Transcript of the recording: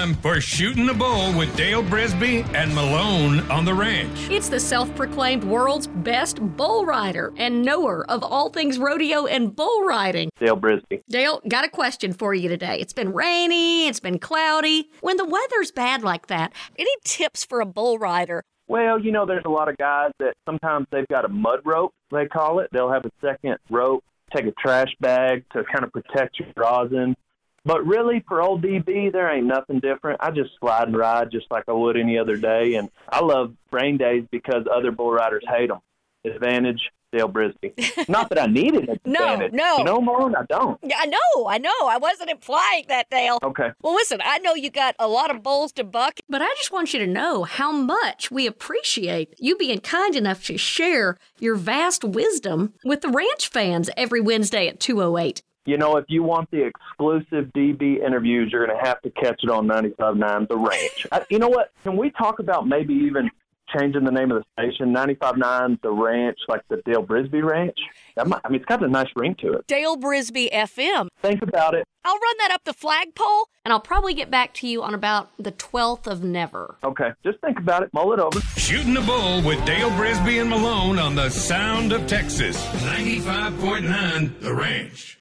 time for Shooting the Bull with Dale Brisby and Malone on the ranch. It's the self-proclaimed world's best bull rider and knower of all things rodeo and bull riding. Dale Brisby. Dale, got a question for you today. It's been rainy, it's been cloudy. When the weather's bad like that, any tips for a bull rider? Well, there's a lot of guys that sometimes they've got a mud rope, they call it. They'll have a second rope, take a trash bag to kind of protect your rosin. But really, for old DB, there ain't nothing different. I just slide and ride just like I would any other day. And I love rain days because other bull riders hate them. Advantage, Dale Brisby. Not that I needed an advantage. No. Malone, I don't. Yeah, I know. I wasn't implying that, Dale. Okay. Well, listen, I know you got a lot of bulls to buck, but I just want you to know how much we appreciate you being kind enough to share your vast wisdom with the ranch fans every Wednesday at 2:08. If you want the exclusive DB interviews, you're going to have to catch it on 95.9 The Ranch. You know what? Can we talk about maybe even changing the name of the station, 95.9 The Ranch, like the Dale Brisby Ranch? It's got a nice ring to it. Dale Brisby FM. Think about it. I'll run that up the flagpole, and I'll probably get back to you on about the 12th of never. Okay, just think about it. Mull it over. Shooting the Bull with Dale Brisby and Malone on the Sound of Texas. 95.9 The Ranch.